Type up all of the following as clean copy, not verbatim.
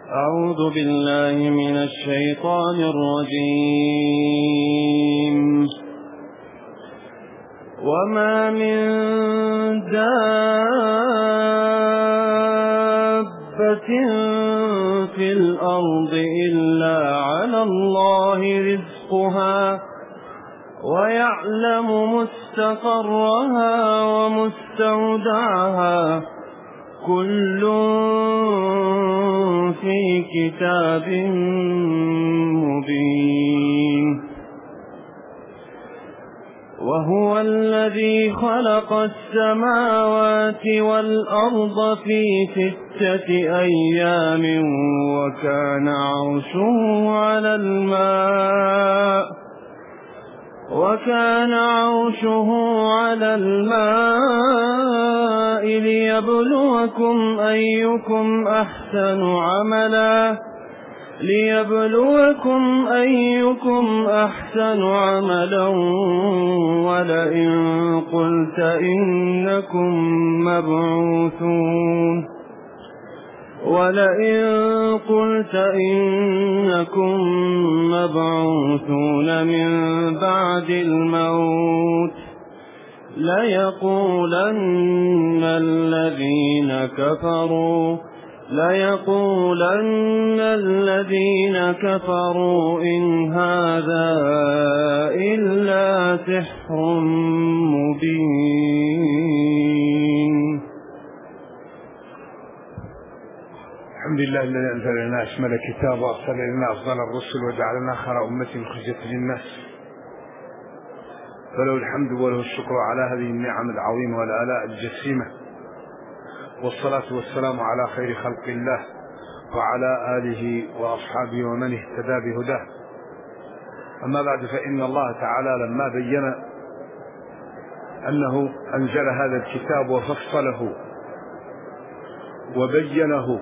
أعوذ بالله من الشيطان الرجيم. وما من دابة في الأرض إلا على الله رزقها ويعلم مستقرها ومستودعها كل في كتاب مبين. وهو الذي خلق السماوات والأرض في 6 أيام وكان عرشه على الماء ليبلوكم أيكم أحسن عملا ولئن قلت إنكم مبعوثون من بعد الموت ليقولن الذين كفروا إن هذا إلا سحر مبين. الحمد لله الذي أنزل لنا أشمل كتاب وأرسل لنا أفضل الرسل وجعلنا خير أمة خرجت للناس، فله الحمد وله الشكر على هذه النعم العظيمة والآلاء الجسيمة، والصلاة والسلام على خير خلق الله وعلى آله وأصحابه ومن اهتدى بهداه. أما بعد، فإن الله تعالى لما بين أنه أنزل هذا الكتاب وفصله وبينه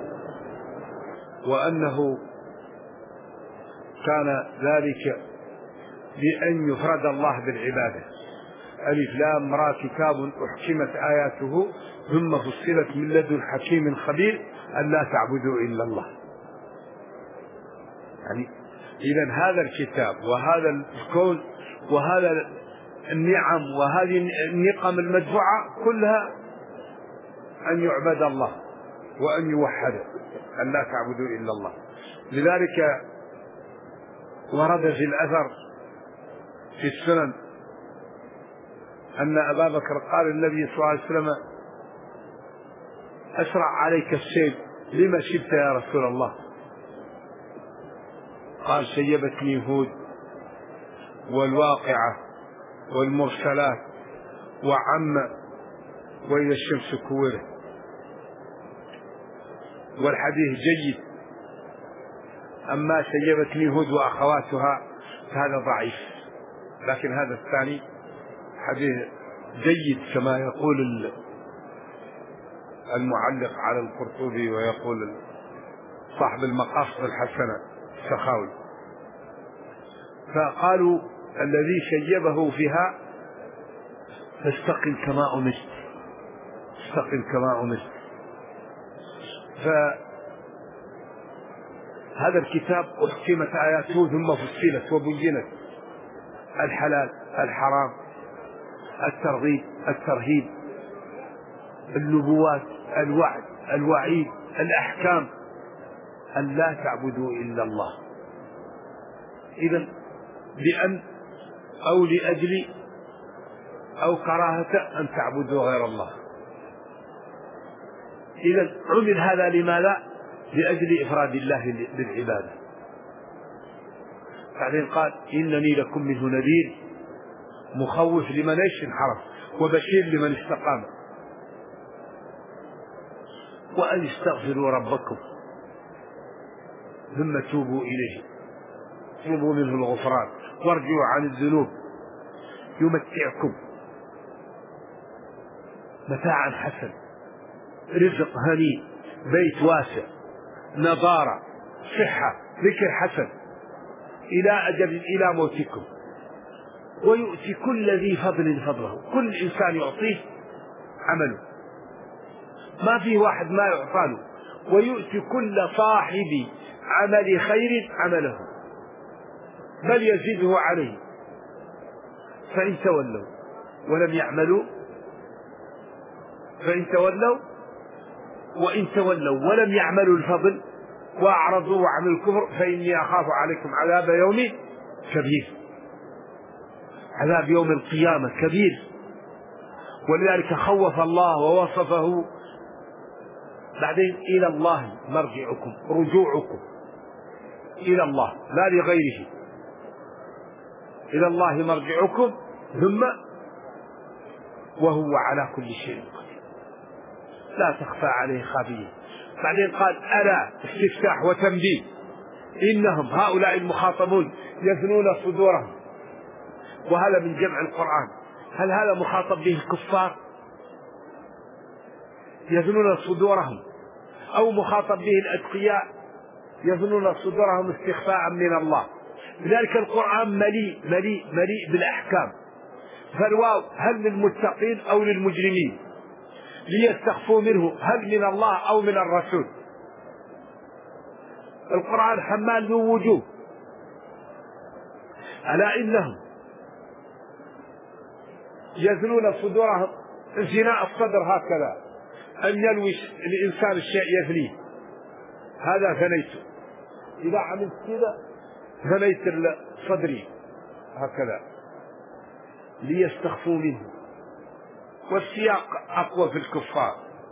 وأنه كان ذلك بأن يفرد الله بالعبادة. ألف لام را كتاب أحكمت آياته ثم فصلت من لدن حكيم خبير ألا تعبدوا إلا الله. يعني إذن هذا الكتاب وهذا الكون وهذا النعم وهذه النقم المدفوعة كلها أن يعبد الله وأن يوحد، أن لا تعبدوا إلا الله. لذلك ورد في الأثر في السنن أن أبا بكر قال النبي صلى الله عليه وسلم: أسرع عليك الشيب، لما شبت يا رسول الله؟ قال: شيبتني هود والواقعة والمرسلات وعم وإذا الشمس كورت. والحديث جيد، أما شيبتني هود وأخواتها فهذا ضعيف، لكن هذا الثاني حديث جيد كما يقول المعلق على القرطبي ويقول صاحب المقاصد الحسنة السخاوي. فقالوا: الذي شيبه فيها فاستقم كما أمرت. فهذا الكتاب أحكمت آياته ثم فصلت وبينت الحلال الحرام، الترغيب الترهيب، النبوات، الوعد الوعيد، الأحكام، أن لا تعبدوا إلا الله. إذن لأن أو لأجل أو كراهة أن تعبدوا غير الله. إذن عمل هذا لماذا؟ لأجل إفراد الله بالعبادة. بعدين قال: إنني لكم منه نذير مخوف لمن انحرف وبشير لمن استقام. وأن استغفروا ربكم ثم توبوا إليه اطلبوا منه الغفران وارجعوا عن الذنوب يمتعكم متاعا حسن، رزق هنيء، بيت واسع، نضارة، صحة، ذكر حسن إلى أجل إلى موتكم، ويؤتي كل ذي فضل فضله. كل إنسان يعطيه عمله، ما في واحد ما يعطاله، ويؤتي كل صاحب عمل خير عمله بل يزيده عليه. فإن تولوا ولم يعملوا وإن تولوا ولم يعملوا الفضل وأعرضوا عن الكفر فإني أخاف عليكم عذاب يوم كبير. عذاب يوم القيامة كبير، ولذلك خوف الله ووصفه. بعدين إلى الله مرجعكم، رجوعكم إلى الله لا لغيره، إلى الله مرجعكم ثم وهو على كل شيء قدير لا تخفى عليه خافية. بعدين قال ألا استفتاح وتنبيه إنهم هؤلاء المخاطبون يثنون صدورهم، وهذا من جمع القرآن. هل هذا مخاطب به الكفار يثنون صدورهم، أو مخاطب به الأتقياء يثنون صدورهم استخفاء من الله؟ لذلك القرآن مليء مليء مليء بالأحكام. فالواو هل للمتقين أو للمجرمين؟ ليستخفوا منه هل من الله أو من الرسول؟ القرآن حمال ذو وجوه. ألا إنهم يثنون صدورهم، انثناء الصدر هكذا أن يلوي الإنسان الشيء يثنيه، هذا ثنيته. إذا عملت كذا ثنيت صدري هكذا ليستخفوا منه. والسياق أقوى في الكفار،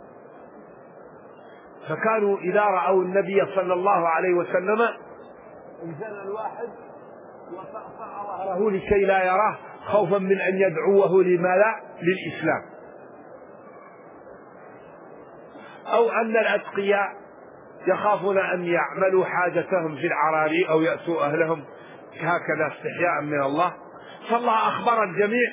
فكانوا إذا رأوا النبي صلى الله عليه وسلم انثنى الواحد وصأصأ ظهره لكي لا يراه خوفا من أن يدعوه لماذا؟ للإسلام. أو أن الأتقياء يخافون أن يعملوا حاجتهم في العراري أو يأتوا أهلهم هكذا استحياء من الله. فالله أخبر الجميع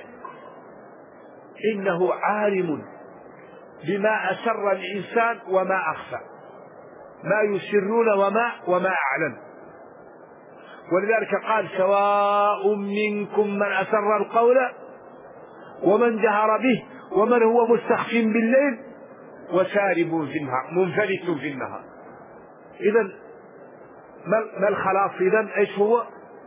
إنه عالم بما أسر الإنسان وما أخفى، ما يسرون وما أعلن. ولذلك قال سواء منكم من أسر القول ومن جهر به ومن هو مستخف بالليل وسارب في النهار منفلت في النهار. إذن ما الخلاص؟ إذن إيش هو؟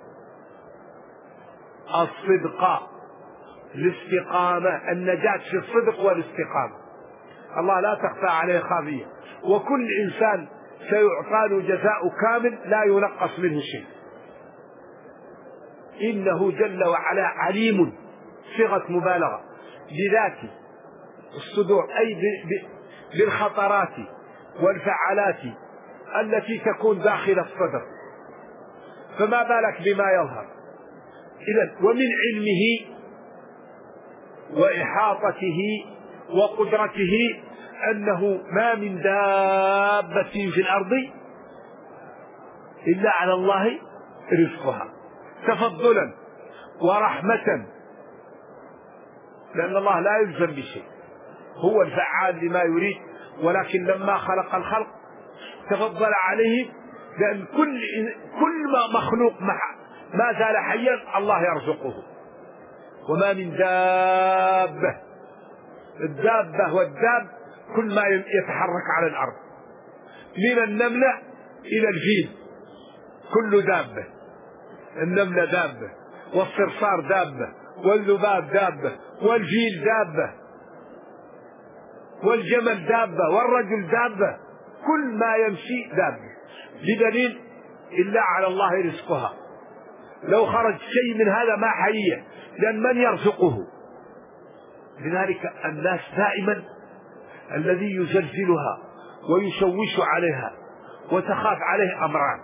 الصدق، الاستقامة، النجاة في الصدق والاستقامة. الله لا تخفى عليه خافية، وكل إنسان سيعطى له جزاء كامل لا ينقص منه شيء. إنه جل وعلا عليم، صيغة مبالغة، بذات الصدور أي بالخطرات والفعالات التي تكون داخل الصدر، فما بالك بما يظهر. إذن ومن علمه وإحاطته وقدرته أنه ما من دابة في الأرض إلا على الله رزقها تفضلا ورحمة، لأن الله لا يلزم بشيء، هو الفعال لما يريد. ولكن لما خلق الخلق تفضل عليهم، لأن كل ما مخلوق ما زال حيا الله يرزقه. وما من دابة، الدابة والداب كل ما يتحرك على الأرض، من النملة إلى الفيل كل دابة، النملة دابة، والصرصار دابة، والذباب دابة، والفيل دابة، والجمل دابة، والرجل دابة، كل ما يمشي دابة، بدليل إلا على الله رزقها. لو خرج شيء من هذا ما حيية، لأن من يرزقه؟ لذلك الناس دائما الذي يزلزلها ويشوش عليها وتخاف عليه أمران: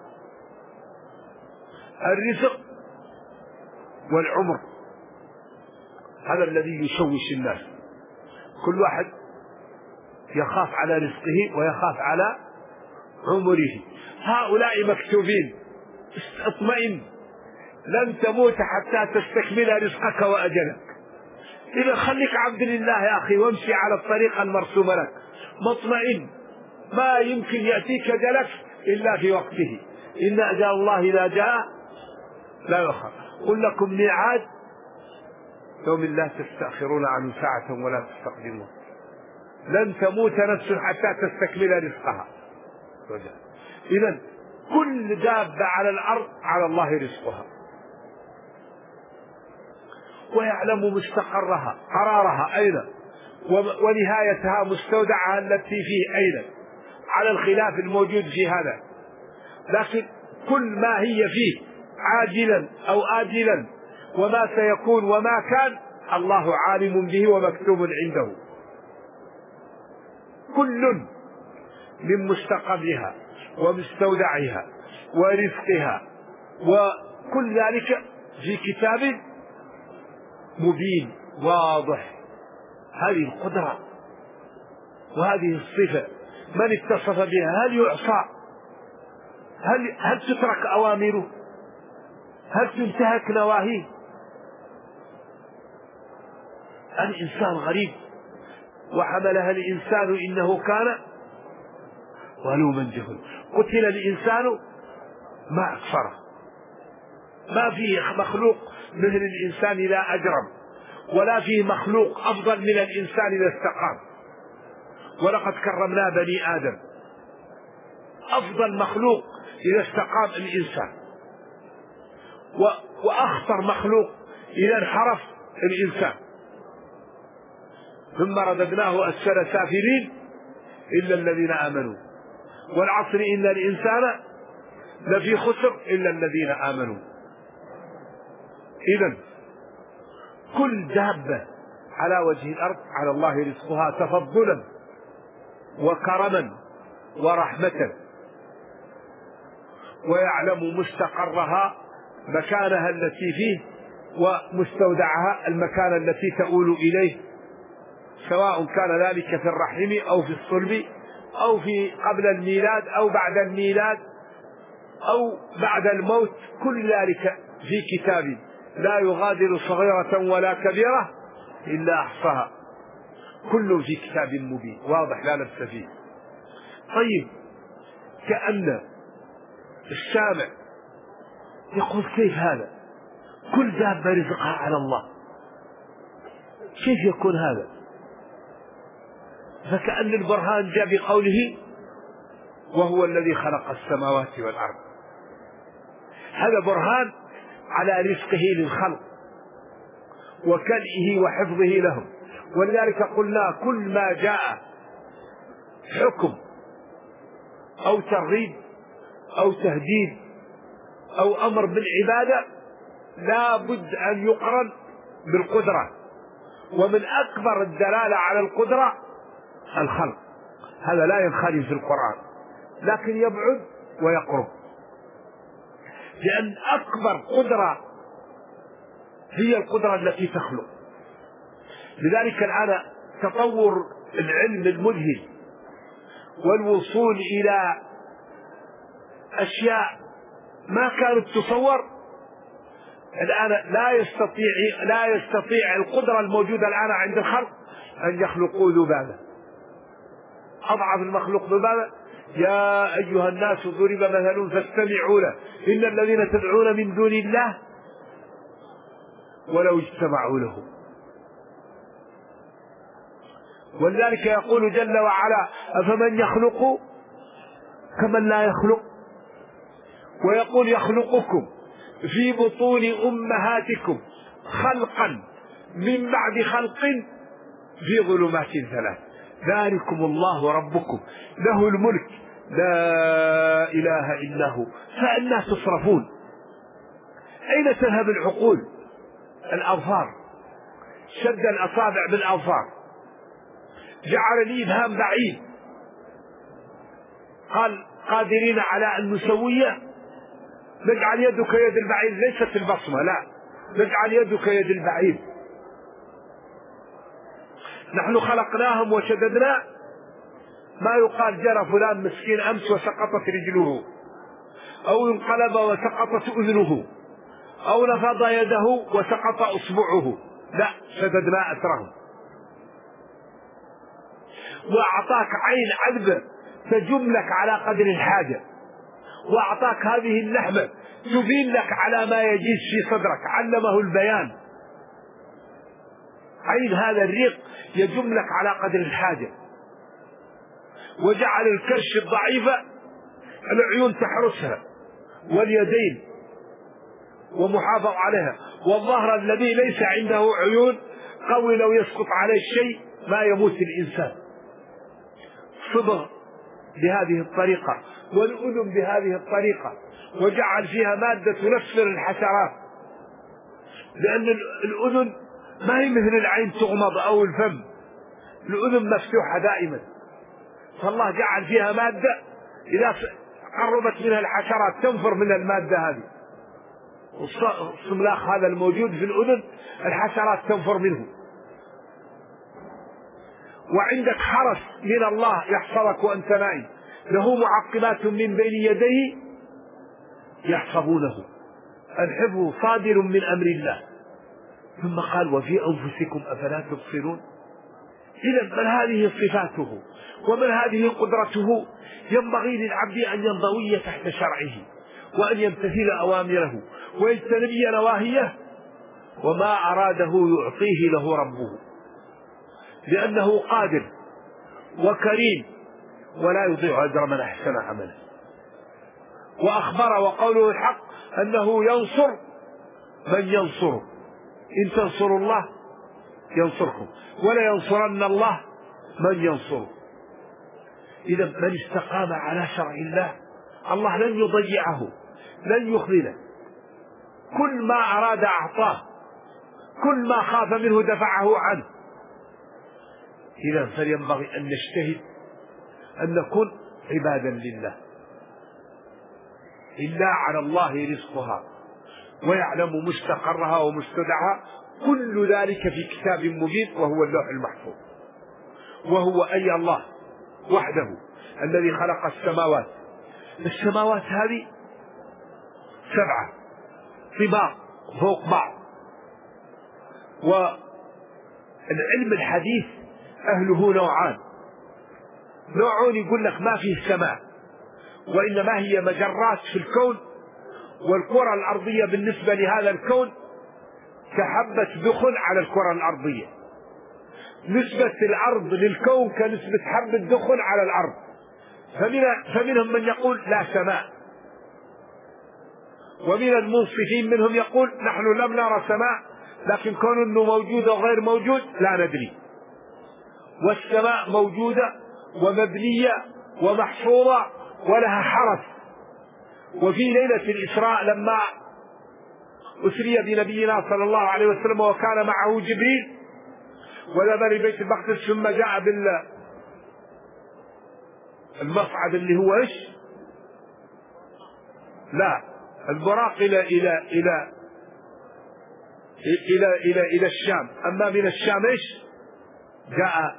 الرزق والعمر. هذا الذي يشوش الناس، كل واحد يخاف على رزقه ويخاف على عمره. هؤلاء مكتوبين، اطمئن، لن تموت حتى تستكمل رزقك وأجلك. إذا خليك عبد لله يا أخي وامشي على الطريقة المرسومة لك مطمئن، ما يمكن يأتيك أجلك إلا في وقته، إن أجل الله إذا جاء لا يؤخر. قل لكم ميعاد يوم لا تستأخرون عنه ساعة ولا تستقدمون. لن تموت نفس حتى تستكمل رزقها. وجل. إذن كل دابة على الأرض على الله رزقها، ويعلم مستقرها قرارها أين، ونهايتها مستودعها التي فيه أين، على الخلاف الموجود في هذا. لكن كل ما هي فيه عاجلا أو آجلا وما سيكون وما كان الله عالم به ومكتوب عنده. كل من مستقرها ومستودعها ورزقها وكل ذلك في كتاب مبين واضح. هذه القدرة وهذه الصفة من اتصف بها هل يعصى؟ هل تترك أوامره؟ هل تنتهك نواهيه؟ الإنسان غريب، وحملها الإنسان إنه كان ظلوما جهولا. قتل الإنسان ما أكفره. ما فيه مخلوق مثل الإنسان لا أجرم، ولا فيه مخلوق أفضل من الإنسان إذا استقام. ولقد كرمنا بني آدم، أفضل مخلوق إذا استقام الإنسان، وأخطر مخلوق إذا انحرف الإنسان. ثم رددناه أسفل سافلين إلا الذين آمنوا والعصر إن الإنسان لفي خسر إلا الذين آمنوا. إذن كل دابة على وجه الأرض على الله رزقها تفضلا وكرما ورحمة، ويعلم مستقرها مكانها التي فيه ومستودعها المكان التي تؤول إليه، سواء كان ذلك في الرحم أو في الصلب أو في قبل الميلاد أو بعد الميلاد أو بعد الموت. كل ذلك في كتاب لا يغادر صغيرة ولا كبيرة إلا أحصاها. كله في كتاب مبين واضح لا لبس فيه. طيب، كأن السامع يقول كيف هذا؟ كل دابة رزقها على الله، كيف يكون هذا؟ فكأن البرهان جاء بقوله وهو الذي خلق السماوات والأرض. هذا برهان على رزقه للخلق وكلئه وحفظه لهم. ولذلك قلنا كل ما جاء حكم أو ترغيب أو تهديد أو أمر بالعبادة لا بد أن يقرن بالقدرة، ومن أكبر الدلالة على القدرة الخلق. هذا لا ينخرج في القرآن لكن يبعد ويقرب، لأن أكبر قدرة هي القدرة التي تخلق. لذلك الآن تطور العلم المذهل والوصول إلى أشياء ما كانت تصور الآن لا يستطيع القدرة الموجودة الآن عند الخلق أن يخلقوا ذبابة. أضعف المخلوق ذبابة. يا أيها الناس ضرب مثل فاستمعوا له إن الذين تدعون من دون الله ولو اجتمعوا له. ولذلك يقول جل وعلا أفمن يخلق كمن لا يخلق، ويقول يخلقكم في بطون أمهاتكم خلقا من بعد خلق في ظلمات ثلاث ذلكم الله ربكم له الملك لا إله إلا هو فأنى تصرفون. أين تذهب العقول؟ الأظفار، شد الأصابع بالأظفار، جعل الإبهام بعيد، قال قادرين على أن نسويه. نجعل يدك يد البعيد، ليست البصمة، لا، نجعل يدك يد البعيد. نحن خلقناهم وشددنا. ما يقال جرى فلان مسكين أمس وسقطت رجله، أو انقلب وسقطت أذنه، أو نفض يده وسقط أصبعه، لا، شددنا أثرهم. وأعطاك عين عذبة تجم لك على قدر الحاجة، وأعطاك هذه اللحمة تبين لك على ما يجيز في صدرك، علمه البيان. عين هذا الريق يجم لك على قدر الحاجة. وجعل الكرش الضعيفة العيون تحرسها، واليدين ومحافظ عليها، والظهر الذي ليس عنده عيون قوي لو يسقط عليه شيء ما يموت الإنسان، صبغ بهذه الطريقة، والأذن بهذه الطريقة، وجعل فيها مادة تنفر الحشرات، لأن الأذن ما هي مثل العين تغمض أو الفم، الأذن مفتوحة دائما، فالله جعل فيها مادة إذا قربت منها الحشرات تنفر من المادة هذه، الصملاخ هذا الموجود في الأذن الحشرات تنفر منه. وعندك حرس من الله يحفظك وأنت نائم، له معقبات من بين يديه يحفظونه، الحفظ صادر من أمر الله. ثم قال وفي أنفسكم أفلا تبصرون. إذا من هذه صفاته ومن هذه قدرته ينبغي للعبد أن ينضوي تحت شرعه، وأن يمتثل أوامره ويجتنب نواهيه، وما أراده يعطيه له ربه، لأنه قادر وكريم ولا يضيع أجر من أحسن عملا. وأخبر وقوله الحق أنه ينصر من ينصره، إن تنصروا الله ينصركم ولا ينصرن الله من ينصره. إذا من استقام على شرع الله الله لن يضيعه، لن يخذله، كل ما أراد أعطاه، كل ما خاف منه دفعه عنه. إذا فلينبغي أن نجتهد أن نكون عبادا لله، إلا على الله رزقها ويعلم مستقرها ومستودعها، كل ذلك في كتاب مبين وهو اللوح المحفوظ. وهو أي الله وحده الذي خلق السماوات. السماوات هذه 7 طباق فوق بعض. والعلم الحديث أهله نوعان، نوع يقول لك ما فيه سماء وإنما هي مجرات في الكون، والكرة الأرضية بالنسبة لهذا الكون كحبة دخن على الكرة الأرضية، نسبة الأرض للكون كنسبة حبة دخن على الأرض. فمنهم من يقول لا سماء، ومن المنصفين منهم يقول نحن لم نرى سماء، لكن كون أنه موجود أو غير موجود لا ندري. والسماء موجودة ومبنية ومحفوظة ولها حرس. وفي ليلة الإسراء لما أسري بنبينا صلى الله عليه وسلم وكان معه جبريل وذهب لبيت المقدس، ثم جاء بالمصعد اللي هو ايش؟ لا، البراق إلى الشام. أما من الشام ايش؟ جاء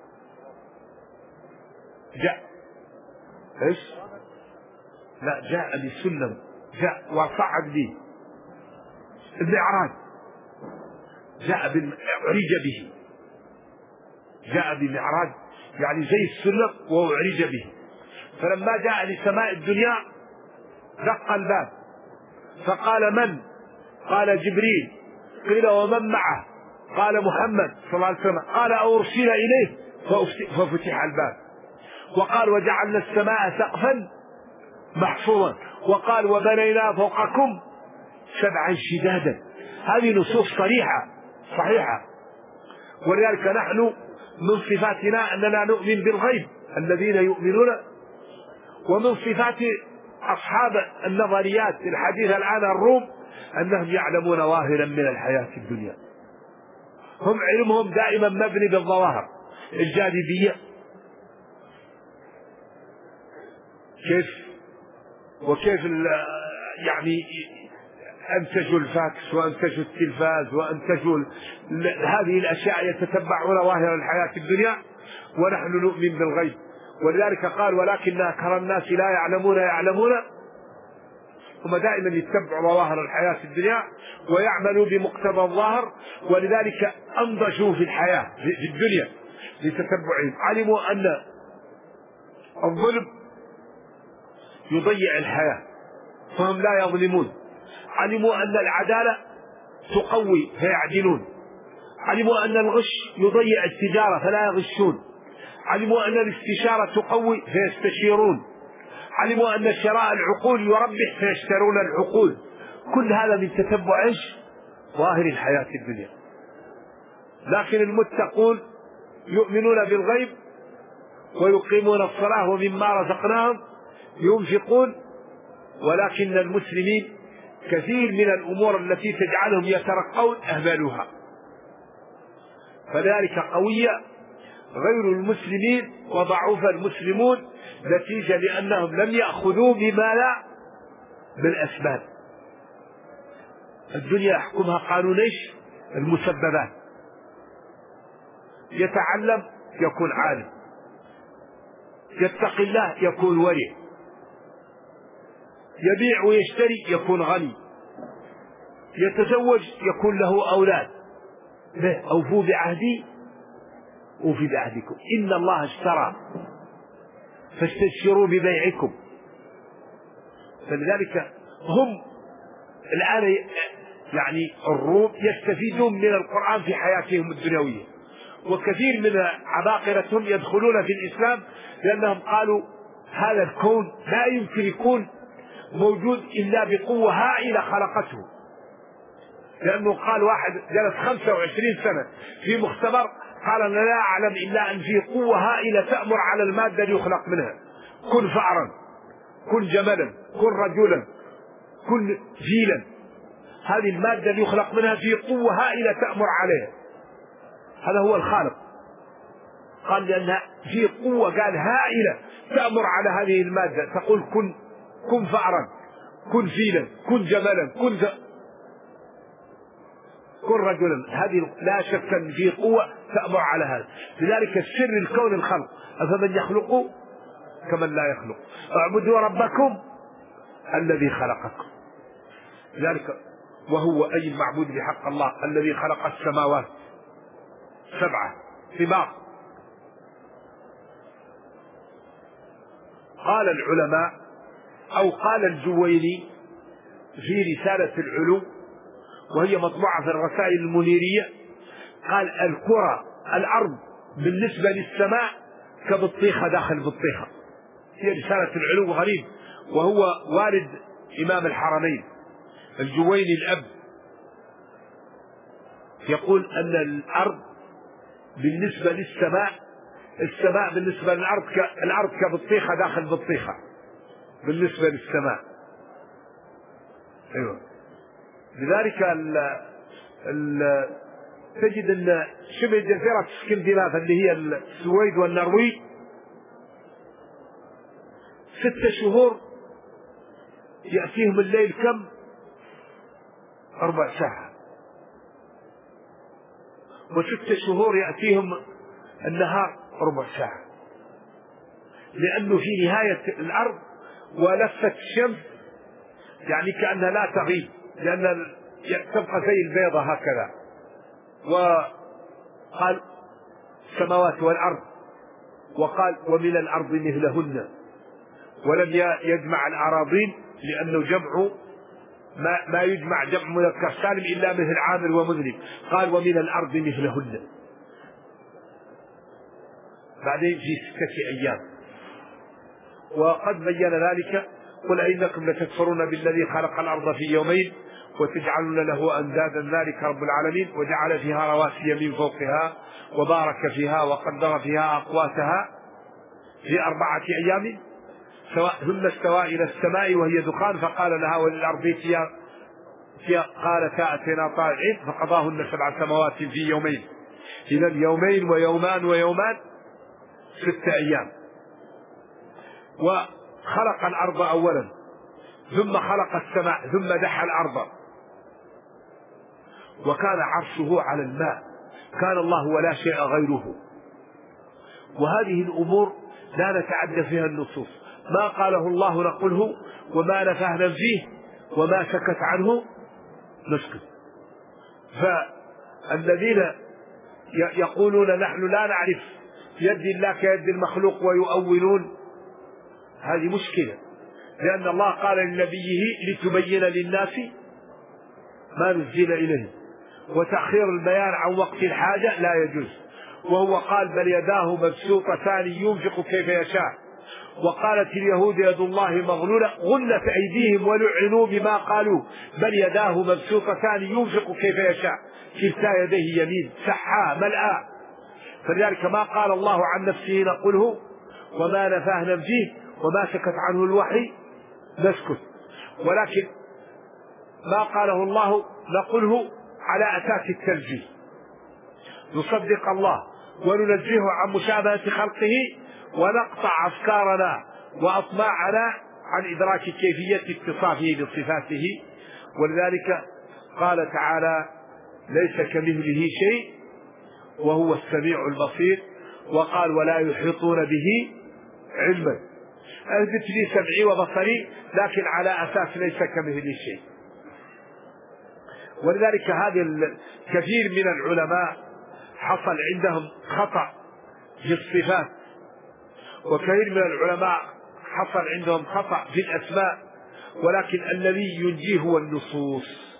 ايش؟ لا، جاء بسلم، جاء وصعد به المعراج، عرج به، جاء بالمعراج يعني زي السلم وأعرج به. فلما جاء لسماء الدنيا دق الباب فقال من؟ قال جبريل. قيل ومن معه؟ قال محمد صلى الله عليه وسلم. قال أرسل إليه ففتح الباب. وقال وجعلنا السماء سقفا محفوظا. وقال وبنينا فوقكم 7 شدادا. هذه نصوص صحيحة. ولذلك نحن من صفاتنا أننا نؤمن بالغيب الذين يؤمنون. ومن صفات أصحاب النظريات الحديثة الآن الروم أنهم يعلمون ظاهرا من الحياة الدنيا، هم علمهم دائما مبني بالظواهر الجاذبية، وكيف يعني أنتجوا الفاكس وأنتجوا التلفاز وأنتجوا هذه الأشياء، يتتبعون ظاهر الحياة الدنيا ونحن نؤمن بالغيب. ولذلك قال ولكن أكثر الناس لا يعلمون. هم دائما يتبعوا ظواهر الحياة الدنيا ويعملوا بمقتضى الظاهر، ولذلك أنضجوا في الحياة في الدنيا لتتبعهم. علموا أن الظلم يضيع الحياة فهم لا يظلمون. علموا أن العدالة تقوي فيعدلون. علموا أن الغش يضيع التجارة فلا يغشون. علموا أن الاستشارة تقوي فيستشيرون. علموا أن شراء العقول يربح فيشترون العقول. كل هذا من تتبع ايش؟ ظاهر الحياة الدنيا. لكن المتقون يؤمنون بالغيب ويقيمون الصلاة ومما رزقناهم ينفقون. ولكن المسلمين كثير من الأمور التي تجعلهم يترقون أهملوها، فذلك قوية غير المسلمين وضعوف المسلمون نتيجة لأنهم لم يأخذوا بما لا بالأسباب. الدنيا يحكمها قانون ايش؟ المسببات. يتعلم يكون عالم، يتقي الله يكون ورع، يبيع ويشتري يكون غني، يتزوج يكون له أولاد. أوفوا بعهدي أوفي بعهدكم إن الله اشترى فاستبشروا ببيعكم. فلذلك هم الآن يعني الروم يستفيدون من القرآن في حياتهم الدنيوية، وكثير من عباقرتهم يدخلون في الإسلام لأنهم قالوا هذا الكون لا يمكن يكون موجود إلا بقوة هائلة خلقته. لأنه قال واحد جلس 25 سنة في مختبر قال أنا لا أعلم إلا أن في قوة هائلة تأمر على المادة ليخلق منها. كن فأرا، كن جملا، كن رجلا، كن فيلا. هذه المادة ليخلق منها في قوة هائلة تأمر عليها. هذا هو الخالق. قال لأنها في قوة قال هائلة تأمر على هذه المادة، تقول كن فأرا، كن فيلا، كن جملا، كن رجلا. هذه لا شك أن في قوة تأمر على هذا. لذلك السر الكون الخلق. أفمن يخلق كمن لا يخلق. اعبدوا ربكم الذي خلقكم. لذلك وهو أي المعبود بحق الله الذي خلق السماوات 7 طباق. قال العلماء أو قال الجويني في رسالة العلوم وهي مطبوعة في الرسائل المنيرية، قال الكرة الأرض بالنسبة للسماء كبطيخة داخل بطيخة. هي رسالة العلوم غريب، وهو والد إمام الحرمين الجويني الأب، يقول أن الأرض بالنسبة للسماء، السماء بالنسبة للأرض الأرض كبطيخة داخل بطيخة بالنسبة للسماء. أيوة. لذلك تجد أن شبه جزيرة اسكندنافيا اللي هي السويد والنرويج 6 شهور يأتيهم الليل كم؟ 4 ساعة، و6 شهور يأتيهم النهار 4 ساعة، لأنه في نهاية الأرض ولفت الشمس يعني كأنها لا تغيب، لأن تبقى زي البيضة هكذا. وقال السماوات والأرض، وقال ومن الأرض مثلهن، ولم يجمع الأراضين لأنه جمع ما يجمع جمع مذكر سالم إلا مثل عامر ومذنب. قال ومن الأرض مثلهن بعدين في 6 أيام. وقد بين ذلك قل أئنكم لتكفرون بالذي خلق الأرض في يومين وتجعلون له أندادا ذلك رب العالمين وجعل فيها رواسي من فوقها وبارك فيها وقدر فيها أقواتها في 4 أيام ثم استوى إلى السماء وهي دخان فقال لها وللأرض فيها قالتا أتينا طائعين فقضاهن 7 سماوات في يومين. إذا يومين ويومان ويومان 6 أيام. وخلق الأرض أولا ثم خلق السماء ثم دحى الأرض، وكان عرشه على الماء، كان الله ولا شيء غيره. وهذه الأمور لا نتعدى فيها النصوص، ما قاله الله نقوله وما نفاه ننفيه وما سكت عنه نسكت. فالذين يقولون نحن لا نعرف يد الله كيد المخلوق ويؤولون، هذه مشكلة، لأن الله قال لنبيه لتبين للناس ما نزل إليه، وتأخير البيان عن وقت الحاجة لا يجوز. وهو قال بل يداه مبسوطتان ينفق كيف يشاء وقالت اليهود يد الله مغلولة غلت أيديهم ولعنوا بما قالوا بل يداه مبسوطتان ينفق كيف يشاء كلتا يديه يمين سحاء ملآ. فلذلك ما قال الله عن نفسه نقوله وما نفاه ننفيه وما سكت عنه الوحي نسكت، ولكن ما قاله الله نقوله على أساس التنزيه، نصدق الله وننزهه عن مشابهة خلقه ونقطع أفكارنا وأطماعنا عن إدراك كيفية اتصافه بصفاته. ولذلك قال تعالى ليس كمثله شيء وهو السميع البصير، وقال ولا يحيطون به علما. أثبت لي سمعي وبصري لكن على أساس ليس كمثله شيء. ولذلك هذا كثير من العلماء حصل عندهم خطأ في الصفات، وكثير من العلماء حصل عندهم خطأ في الأسماء، ولكن الذي ينجيه هو النصوص.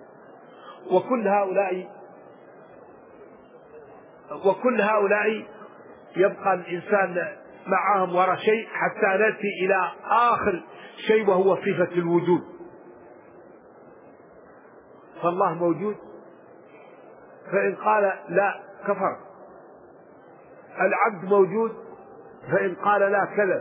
وكل هؤلاء يبقى الإنسان معهم وراء شيء حتى نأتي إلى آخر شيء وهو صفة الوجود. فالله موجود، فإن قال لا كفر. العبد موجود، فإن قال لا كذب.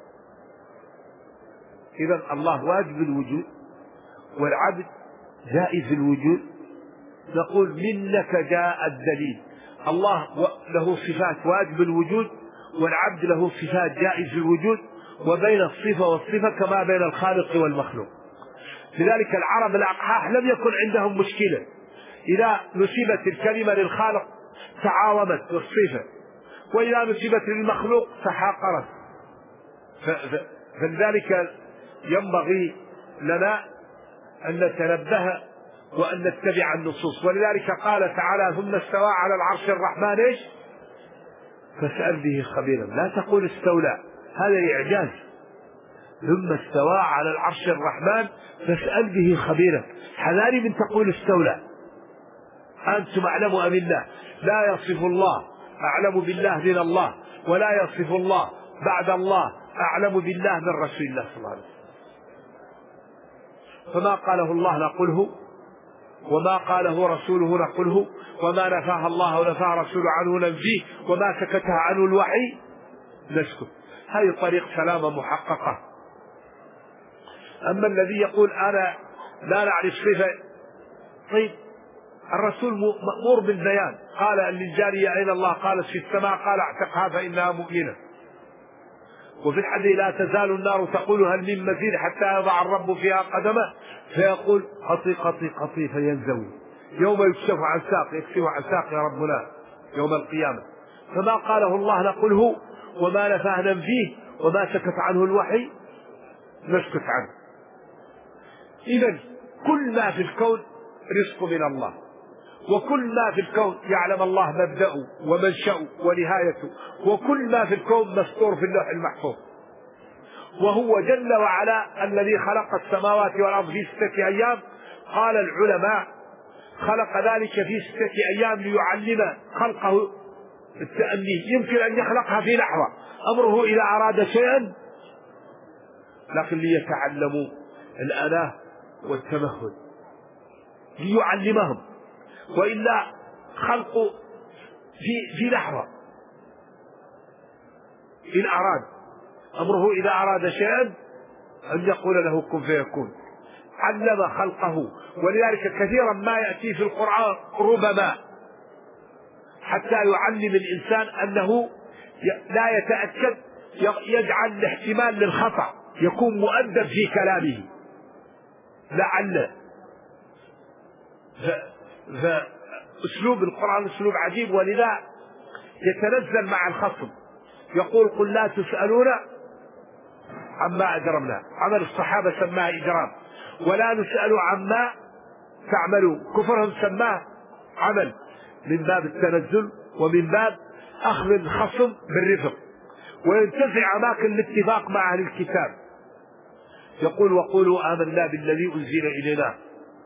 إذن الله واجب الوجود والعبد جائز الوجود. نقول منك جاء الدليل. الله له صفات واجب الوجود والعبد له صفات جائز الوجود، وبين الصفة والصفة كما بين الخالق والمخلوق. لذلك العرب الأقحاح لم يكن عندهم مشكلة إذا نسبت الكلمة للخالق تعاومت بالصفة، وإذا نسبت للمخلوق تحاقرت. فلذلك ينبغي لنا أن نتنبه وأن نتبع النصوص. ولذلك قال تعالى ثم استوى على العرش الرحمن إيش؟ فاسأل به خبيرا. لا تقول استولى، هذا إعجاز. ثم استوى على العرش الرحمن فاسأل به خبيرا. حذاري من تقول استولى. أنتم أعلم أم الله؟ لا يصف الله أعلم بالله من الله، ولا يصف الله بعد الله أعلم بالله من رسول الله صلى الله عليه وسلم. فما قاله الله نقوله، وما قاله رسوله نقوله، وما نفاه الله ونفاه رسوله عنه ننفيه، وما سكتها عنه الوحي نسكت. هذه طريق سلامة محققة. أما الذي يقول أنا لا نعرف صفة، طيب الرسول مأمور بالبيان، قال للجارية أين الله؟ قالت في السماء، قال اعتقها فإنها مؤمنة. وفي الحديث لا تزال النار تقول هل من مزيد حتى يضع الرب فيها قدمه فيقول قطي قطي قطي فينزوي. يوم يكشف عن ساق يكشف عن ساق يا ربنا يوم القيامة. فما قاله الله نقوله، وما نفاه ننفيه، وما سكت عنه الوحي نسكت عنه. إذن كل ما في الكون رزق من الله، وكل ما في الكون يعلم الله مبدأه ومنشأه ونهايته، وكل ما في الكون مسطور في اللوح المحفوظ. وهو جل وعلا الذي خلق السماوات والأرض في 6 أيام. قال العلماء خلق ذلك في 6 أيام ليعلم خلقه التأني. يمكن أن يخلقها في لحظة، أمره إذا أراد شيئا، لكن ليتعلموا الأناة والتمهل ليعلمهم، وإلا خلقه في لحظة. إن أراد أمره إذا أراد شيئا أن يقول له كن فيكون. علم خلقه. ولذلك كثيرا ما يأتي في القرآن ربما حتى يعلم الإنسان أنه لا يتأكد، يجعل الاحتمال للخطأ، يكون مؤدب في كلامه لعل. فأسلوب القرآن أسلوب عجيب، ولذا يتنزل مع الخصم يقول قل لا تسألون عما أجرمنا. عمل الصحابة سماه إجرام، ولا نسأل عما تعملوا. كفرهم سماه عمل، من باب التنزل ومن باب أخذ الخصم بالرفق، وينتزع أماكن الاتفاق مع أهل الكتاب. يقول وقولوا آمنا بالذي أنزل إلينا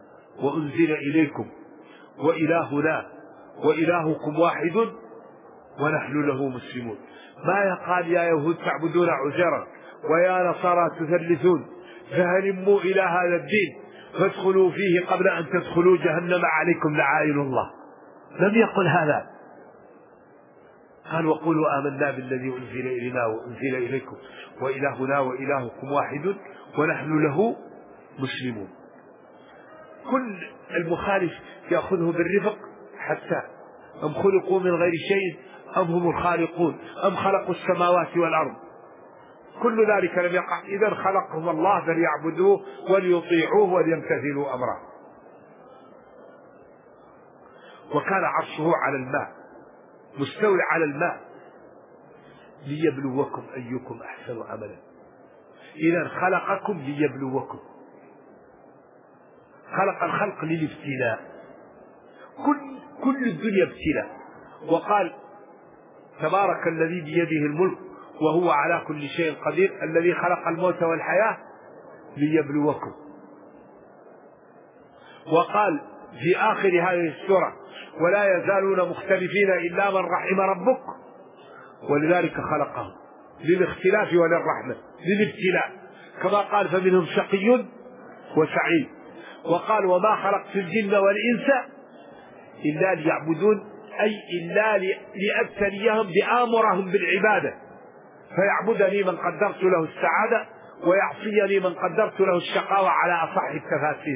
وأنزل إليكم وإلهنا وإلهكم واحد ونحن له مسلمون. ما يقال يا يهود تعبدون عزيرا ويا نصارى تثلثون فهلموا إلى هذا الدين فادخلوا فيه قبل أن تدخلوا جهنم عليكم لعائن الله. لم يقل هذا. قال وقولوا آمنا بالذي أنزل إلينا وأنزل إليكم وإلهنا وإلهكم واحد ونحن له مسلمون. كل المخالف يأخذه بالرفق حتى أم خلقوا من غير شيء أم هم الخالقون أم خلقوا السماوات والأرض. كل ذلك لم يقع. إذا خلقهم الله فليعبدوه وليطيعوه وليمتثلوا أمره. وكان عرشه على الماء مستوي على الماء ليبلوكم أيكم أحسن عملا. إذا خلقكم ليبلوكم. خلق الخلق للابتلاء. كل الدنيا ابتلاء. وقال تبارك الذي بيده الملك وهو على كل شيء قدير الذي خلق الموت والحياة ليبلوكم. وقال في آخر هذه السورة ولا يزالون مختلفين إلا من رحم ربك ولذلك خلقهم للاختلاف وللرحمة للابتلاء كما قال فمنهم شقي وسعيد. وقال وما خلقت الجن والإنس إلا ليعبدون أي إلا لأبتليهم بآمرهم بالعبادة فيعبدني من قدرت له السعادة ويعصيني من قدرت له الشقاوة على أصح التفاسير.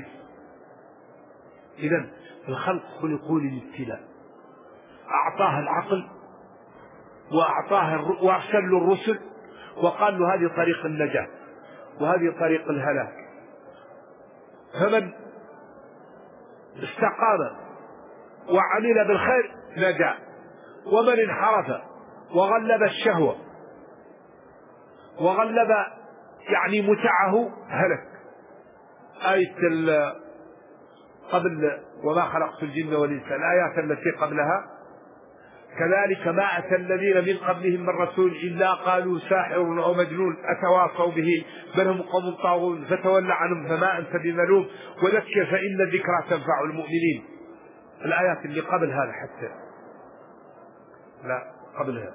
إذن الخلق خلقوا للابتلاء. أعطاه العقل وأرسل له الرسل وقال له هذه طريق النجاة وهذه طريق الهلاك. فمن استقام وعمل بالخير نجا ومن انحرف وغلب الشهوة وغلب يعني متعه هلك. آية قبل وما خلقت الجن والإنس الآيات التي قبلها كذلك ما أتى الذين من قبلهم من رسول إلا قالوا ساحر أو مجنون أتواصوا به بل هم قوم طاغون فتول عنهم فما أنت بملوم وذكر فإن الذكرى تنفع المؤمنين. الآيات اللي قبل هذا حتى لا قبلها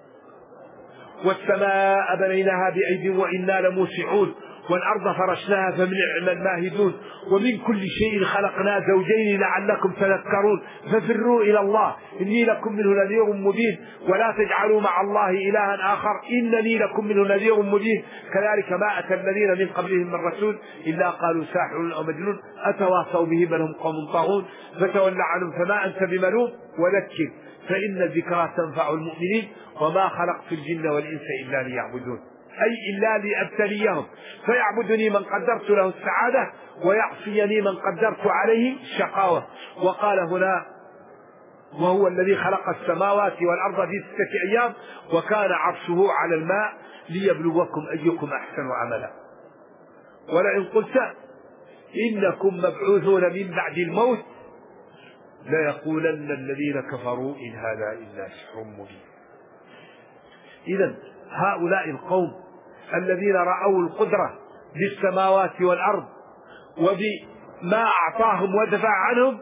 والسماء بنيناها بأيد وإنا لموسعون والأرض فرشناها فنعم الماهدون ومن كل شيء خلقنا زوجين لعلكم تذكرون ففروا إلى الله إني لكم منه نذير مبين ولا تجعلوا مع الله إلها آخر إنني لكم منه نذير مبين. كذلك ما أتى الذين من قبلهم من رسول إلا قالوا ساحر أو مجنون أتواصوا به بل هم قوم طاغون فتول عنهم فما أنت بملوم وذكر فإن الذكرى تنفع المؤمنين وما خلقت الجن والإنس إلا ليعبدون أي إلا لأبتليهم فيعبدني من قدرت له السعادة ويعصيني من قدرت عليه الشقاوة. وقال هنا وهو الذي خلق السماوات والأرض في 6 أيام وكان عرشه على الماء ليبلوكم أيكم أحسن عملا. ولئن قلت إنكم مبعوثون من بعد الموت ليقولن الذين كفروا إن هذا إلا سحر مبين. إذن هؤلاء القوم الذين رأوا القدرة بالسماوات والأرض وبما أعطاهم ودفع عنهم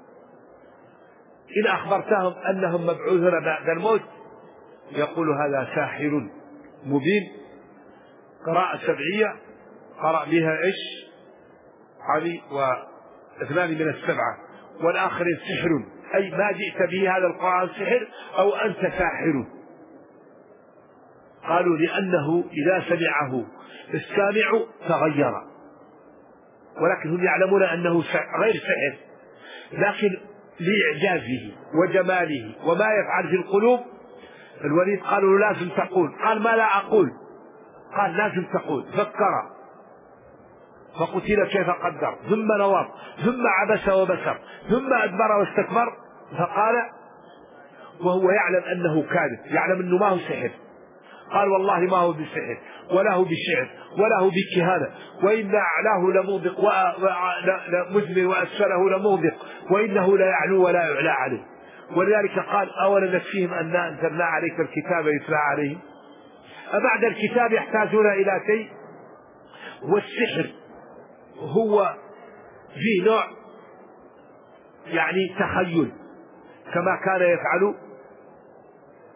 إن أخبرتهم أنهم مبعوثون بعد الموت يقول هذا ساحر مبين. قراءة سبعية قرأ بها إيش علي واثنان من السبعة والآخرين سحر أي ما جئت به هذا القرآن سحر أو أنت ساحر. قالوا لأنه إذا سمعه السامع تغير ولكن هم يعلمون أنه غير سحر لكن لإعجازه وجماله وما يفعل في القلوب. الوليد قالوا لازم تقول قال ما لا أقول قال لازم تقول فكر فقتل كيف قدر ثم نظر ثم عبس وبسر ثم أدبر واستكبر فقال وهو يعلم أنه كاذب يعلم أنه ما هو سحر. قال والله ما هو بسحر ولا هو بشعر ولا هو بكهانة وإن أعلاه لموبق مزمر وأسفله لموبق وإنه لا يعلو ولا يعلى عليه. ولذلك قال أولا نكفيهم أن أنزلنا عليك الكتاب يتلى عليهم أبعد الكتاب يحتاجون إلى شيء. والسحر هو فيه نوع يعني تخيل كما كان يفعل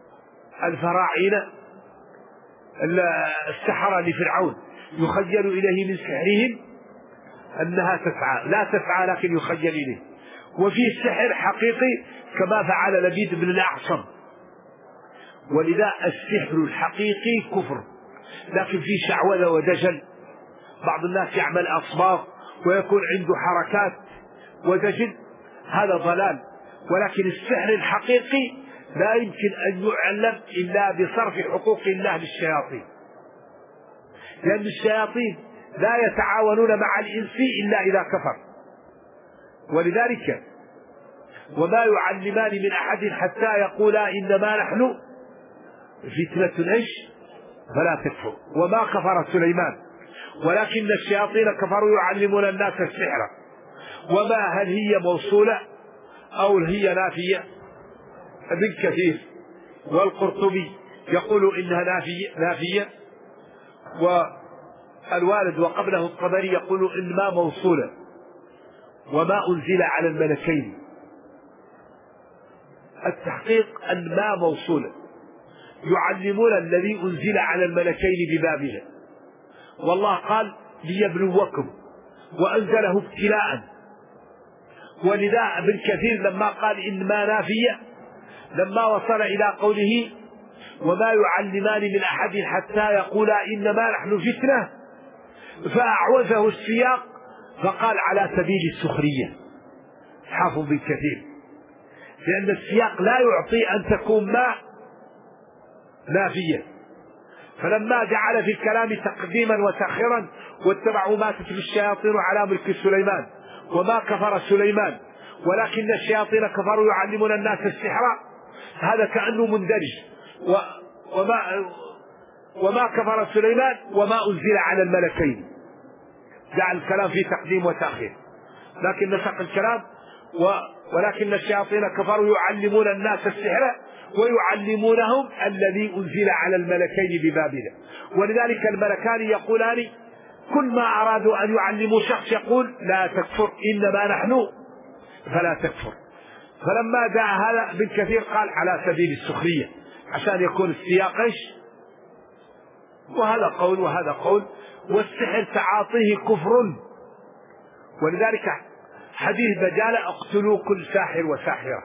الفراعنة السحرة لفرعون يخيل إليه من سحرهم أنها تسعى، لا تسعى لكن يخيل إليه. وفي سحر حقيقي كما فعل لبيد بن الأعصم. ولذا السحر الحقيقي كفر، لكن في شعوذة ودجل. بعض الناس يعمل أصباغ ويكون عنده حركات ودجل، هذا ضلال. ولكن السحر الحقيقي لا يمكن أن يعلم إلا بصرف حقوق الله للشياطين، لأن الشياطين لا يتعاونون مع الإنس إلا إذا كفر. ولذلك وما يعلمان من أحد حتى يقولا إنما نحن فتنة فلا تكفر. وما كفر سليمان ولكن الشياطين كفروا يعلمون الناس السحر. وما هل هي موصولة أو هي نافية؟ ابن كثير والقرطبي يقول إنها نافية، والوالد وقبله الطبري يقول إن ما موصولة. وما أنزل على الملكين، التحقيق أن ما موصولة، يعلمون الذي أنزل على الملكين ببابل. والله قال ليبلوكم وأنزله ابتلاء. ولذا ابن كثير لما قال إن ما نافية، لما وصل إلى قوله وما يعلمان من أحد حتى يقولا إنما نحن فتنة، فأعوزه السياق فقال على سبيل السخرية. حافظ ابن كثير، لأن السياق لا يعطي أن تكون ما نافية. فلما جعل في الكلام تقديما وتأخيرا واتبعوا ما تتلو الشياطين على ملك سليمان وما كفر سليمان ولكن الشياطين كفروا يعلمون الناس السحر، هذا كأنه مندرج. وما كفر سليمان وما أنزل على الملكين، جعل الكلام في تقديم وتأخير، لكن نسق الكلام ولكن الشياطين كفروا يعلمون الناس السحر ويعلمونهم الذي أنزل على الملكين ببابل. ولذلك الملكان يقولان كل ما أرادوا أن يعلموا شخص يقول لا تكفر إنما نحن فلا تكفر. فلما جاء هذا ابن كثير قال على سبيل السخرية عشان يكون السياق وهذا قول وهذا قول. والسحر تعاطيه كفر، ولذلك حديث بجالة اقتلوا كل ساحر وساحرة.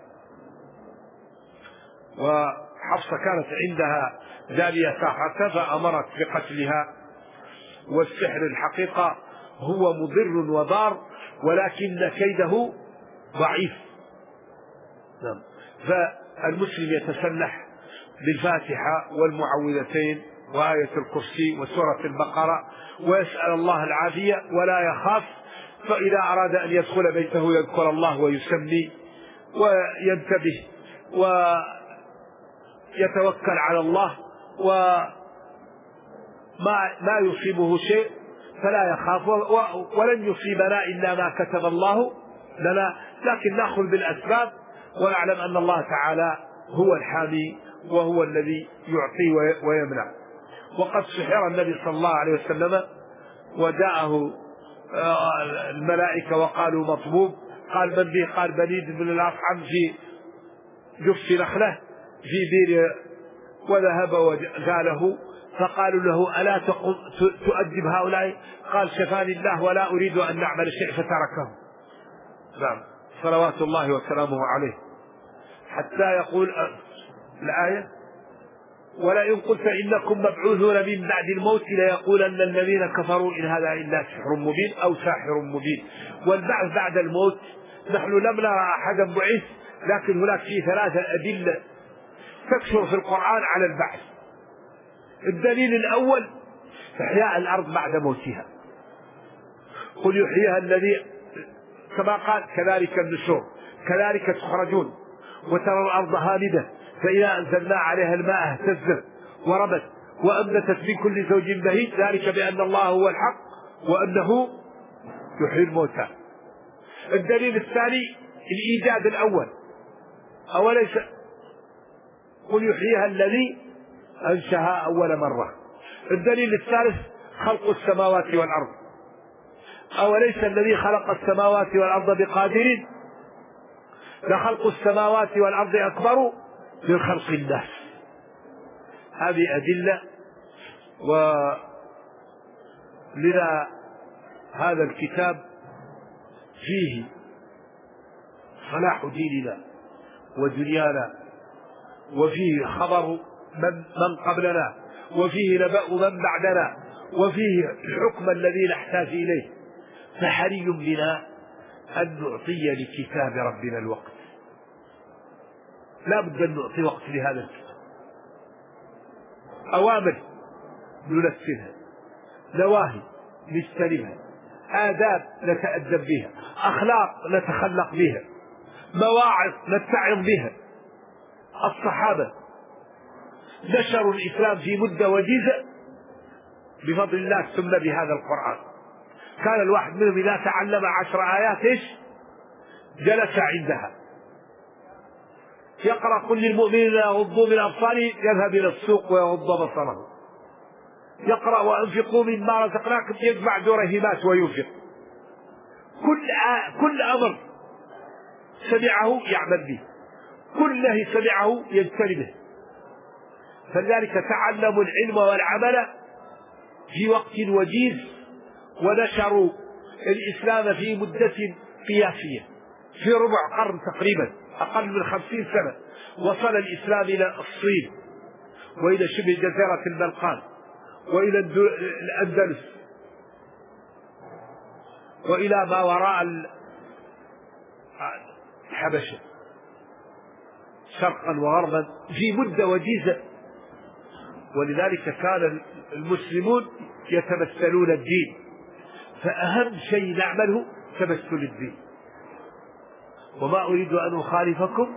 وحفصة كانت عندها جارية ساحرة فأمرت بقتلها. والسحر الحقيقة هو مضر وضار ولكن كيده ضعيف. فالمسلم يتسلح بالفاتحة والمعوذتين وآية الكرسي وسورة البقرة ويسأل الله العافية ولا يخاف. فإذا أراد أن يدخل بيته يذكر الله ويسمي وينتبه ويتوكل على الله وما يصيبه شيء فلا يخاف. ولن يصيبنا إلا ما كتب الله لنا، لكن نأخذ بالأسباب ونعلم أن الله تعالى هو الحامي وهو الذي يعطي ويمنع. وقد سحر النبي صلى الله عليه وسلم وجاءه الملائكة وقالوا مطبوب. قال من به؟ قال بنيد بن الأصعم في جف نخلة في بير، وذهب وجاله فقالوا له ألا تؤدب هؤلاء؟ قال شفاني الله ولا أريد أن نعمل شيء فتركه. نعم صلوات الله وسلامه عليه. حتى يقول الآية ولئن قلت إنكم مبعوثون من بعد الموت ليقولن الذين كفروا إن هذا إلا سحر مبين أو ساحر مبين. والبعث بعد الموت نحن لم نرى أحدا بعث، لكن هناك في 3 أدلة تكثر في القرآن على البعث. الدليل الأول إحياء الأرض بعد موتها، قل يحييها الذي كما قال كذلك النشور كذلك تخرجون. وترى الأرض هامدة فإذا أنزلنا عليها الماء اهتزت وربت وأنبتت من كل زوج بهيج ذلك بأن الله هو الحق وأنه يحيي الموتى. الدليل الثاني الإيجاد الأول، أوليس قل يحييها الذي أنشأها أول مرة. الدليل الثالث خلق السماوات والأرض، أوليس الذي خلق السماوات والأرض بقادر لخلق السماوات والأرض أكبر من خلق الناس. هذه أدلة. ولذا هذا الكتاب فيه صلاح ديننا ودنيانا، وفيه خبر من قبلنا، وفيه نبأ من بعدنا، وفيه الحكم الذي نحتاج إليه. فحري بنا أن نعطي لكتاب ربنا الوقت، لا بد أن نعطي وقت لهذا الكتاب. أوامر ننفذها، نواهي نجتنبها، آداب نتأدب بها، أخلاق نتخلق بها، مواعظ نتعظ بها. الصحابة نشروا الإسلام في مدة وجيزة بفضل الله ثم بهذا القرآن. كان الواحد منهم إذا تعلم 10 آيات جلس عندها يقرأ: قل للمؤمنين يغضوا من أبصارهم، يذهب إلى السوق ويغض بصره. يقرأ: وأنفقوا مما رزقناكم، يجمع درهمات وينفق. كل أمر سمعه يعمل به، كل نهي سمعه يجتنبه. فلذلك تعلموا العلم والعمل في وقت وجيز، ونشروا الإسلام في مدة قياسية، في ربع قرن تقريبا، أقل من 50 سنة. وصل الإسلام إلى الصين، وإلى شبه جزيرة البلقان، وإلى الأندلس، وإلى ما وراء الحبشة شرقا وغربا في مدة وجيزة. ولذلك كان المسلمون يتمثلون الدين، فأهم شيء نعمله تمثل الدين. وما أريد أن أخالفكم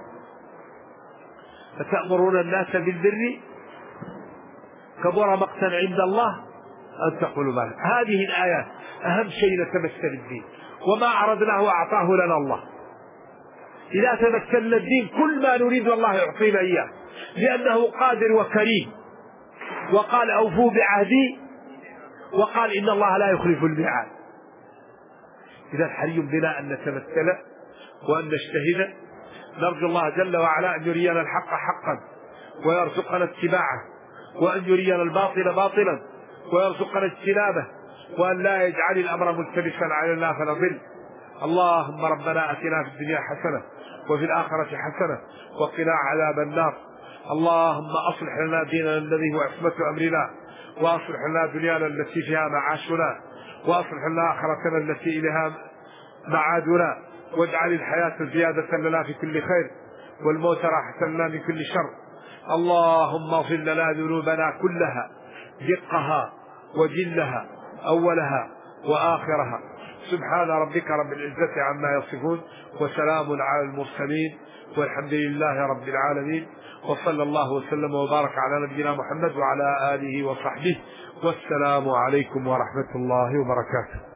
فتأمرون الناس بالبر كبر مقتا عند الله أن تقولوا ما. هذه الآيات أهم شيء نتمثل الدين، وما عرضناه أعطاه لنا الله. إذا تمثلنا الدين كل ما نريد الله يعطينا إياه، لأنه قادر وكريم. وقال: أوفوا بعهدي، وقال: إن الله لا يخلف الميعاد. إذا حري بنا أن نتمثل وأن نجتهد. نرجو الله جل وعلا أن يرينا الحق حقا ويرزقنا اتباعه، وأن يرينا الباطل باطلا ويرزقنا اجتنابه، وأن لا يجعل الأمر ملتبسا علينا فنضل. اللهم ربنا أتنا في الدنيا حسنة وفي الآخرة حسنة وقنا عذاب النار. اللهم أصلح لنا ديننا الذي هو عصمة أمرنا، وأصلح لنا دنيانا التي فيها معاشنا، وأصلح لنا آخرتنا التي إليها معادنا، واجعل الحياة زيادة لنا في كل خير، والموت راحة لنا من كل شر. اللهم اغفر لنا ذنوبنا كلها، دقها وجلها، أولها وآخرها. سبحان ربك رب العزة عما يصفون، وسلام على المرسلين، والحمد لله رب العالمين. وصلى الله وسلم وبارك على نبينا محمد وعلى آله وصحبه، والسلام عليكم ورحمة الله وبركاته.